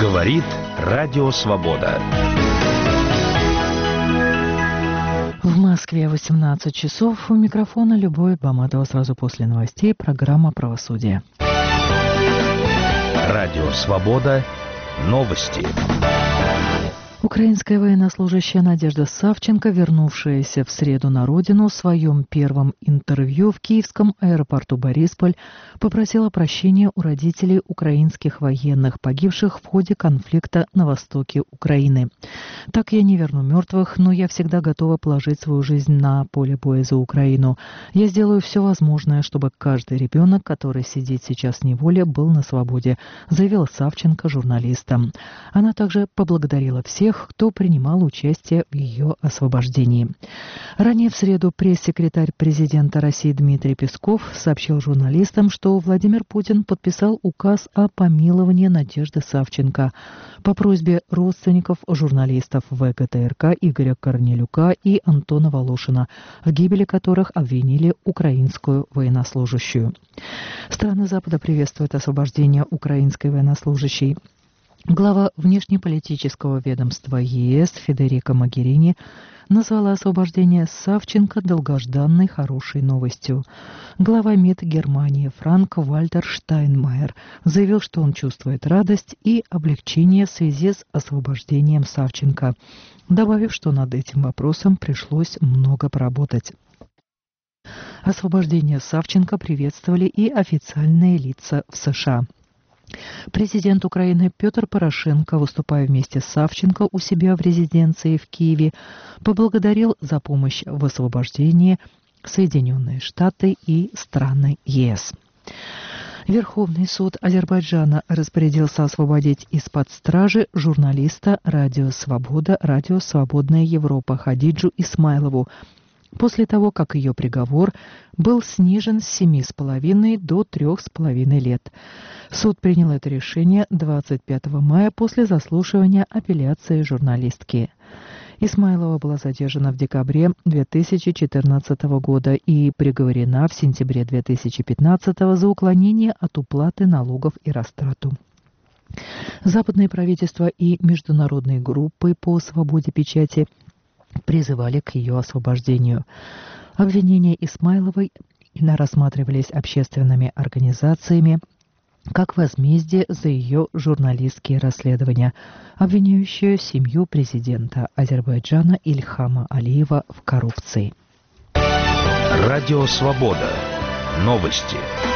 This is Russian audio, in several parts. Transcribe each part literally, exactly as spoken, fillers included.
Говорит Радио Свобода. В Москве восемнадцать часов. У микрофона Любовь Баматова. Сразу после новостей программа «Правосудие». Радио Свобода. Новости. Украинская военнослужащая Надежда Савченко, вернувшаяся в среду на родину, в своем первом интервью в киевском аэропорту Борисполь попросила прощения у родителей украинских военных, погибших в ходе конфликта на востоке Украины. «Так я не верну мертвых, но я всегда готова положить свою жизнь на поле боя за Украину. Я сделаю все возможное, чтобы каждый ребенок, который сидит сейчас в неволе, был на свободе», заявила Савченко журналистам. Она также поблагодарила всех, кто принимал участие в ее освобождении. Ранее в среду пресс-секретарь президента России Дмитрий Песков сообщил журналистам, что Владимир Путин подписал указ о помиловании Надежды Савченко по просьбе родственников журналистов ВГТРК Игоря Корнелюка и Антона Волошина, в гибели которых обвинили украинскую военнослужащую. Страны Запада приветствуют освобождение украинской военнослужащей. Глава внешнеполитического ведомства ЕС Федерико Могерини назвала освобождение Савченко долгожданной хорошей новостью. Глава МИД Германии Франк-Вальтер Штайнмайер заявил, что он чувствует радость и облегчение в связи с освобождением Савченко, добавив, что над этим вопросом пришлось много поработать. Освобождение Савченко приветствовали и официальные лица в США. Президент Украины Петр Порошенко, выступая вместе с Савченко у себя в резиденции в Киеве, поблагодарил за помощь в освобождении Соединенные Штаты и страны ЕС. Верховный суд Азербайджана распорядился освободить из-под стражи журналиста «Радио Свобода», «Радио Свободная Европа» Хадиджу Исмайлову, после того, как ее приговор был снижен с семи с половиной до трех с половиной лет. Суд принял это решение двадцать пятого мая после заслушивания апелляции журналистки. Исмайлова была задержана в декабре две тысячи четырнадцатого года и приговорена в сентябре две тысячи пятнадцатого за уклонение от уплаты налогов и растрату. Западные правительства и международные группы по свободе печати призывали к ее освобождению. Обвинения Исмайловой рассматривались общественными организациями как возмездие за ее журналистские расследования, обвиняющие семью президента Азербайджана Ильхама Алиева в коррупции. Радио Свобода. Новости.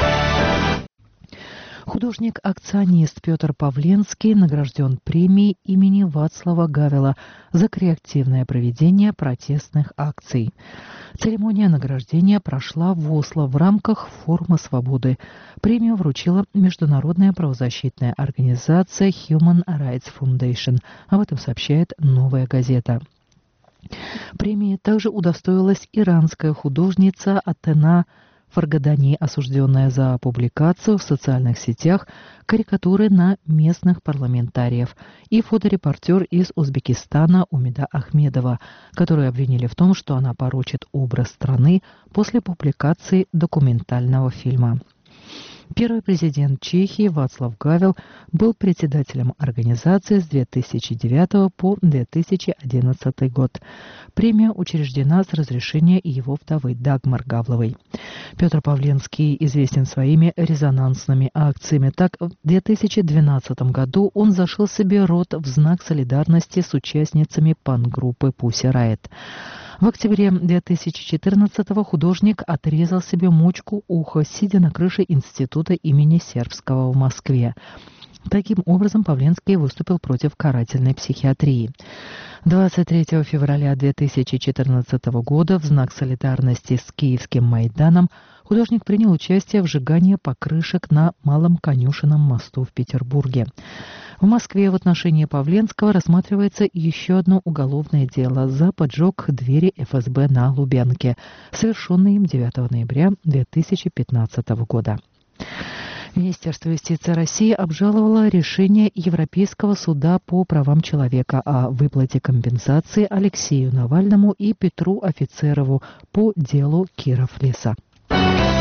Художник-акционист Петр Павленский награжден премией имени Вацлава Гавела за креативное проведение протестных акций. Церемония награждения прошла в Осло в рамках Форума свободы. Премию вручила международная правозащитная организация Human Rights Foundation. Об этом сообщает «Новая газета». Премии также удостоилась иранская художница Атена Фаргадани, осужденная за публикацию в социальных сетях карикатуры на местных парламентариев, и фоторепортер из Узбекистана Умида Ахмедова, которую обвинили в том, что она порочит образ страны после публикации документального фильма. Первый президент Чехии Вацлав Гавел был председателем организации с две тысячи девятого по две тысячи одиннадцатый год. Премия учреждена с разрешения его вдовы Дагмар Гавловой. Петр Павленский известен своими резонансными акциями. Так, в две тысячи двенадцатом году он зашил себе рот в знак солидарности с участницами панк-группы Pussy Riot. В октябре две тысячи четырнадцатого художник отрезал себе мочку уха, сидя на крыше института имени Сербского в Москве. Таким образом, Павленский выступил против карательной психиатрии. двадцать третьего февраля две тысячи четырнадцатого года в знак солидарности с Киевским Майданом художник принял участие в сжигании покрышек на Малом Конюшенном мосту в Петербурге. В Москве в отношении Павленского рассматривается еще одно уголовное дело за поджог двери эф эс бэ на Лубянке, совершенное им девятого ноября две тысячи пятнадцатого года. Министерство юстиции России обжаловало решение Европейского суда по правам человека о выплате компенсации Алексею Навальному и Петру Офицерову по делу Киров-Леса.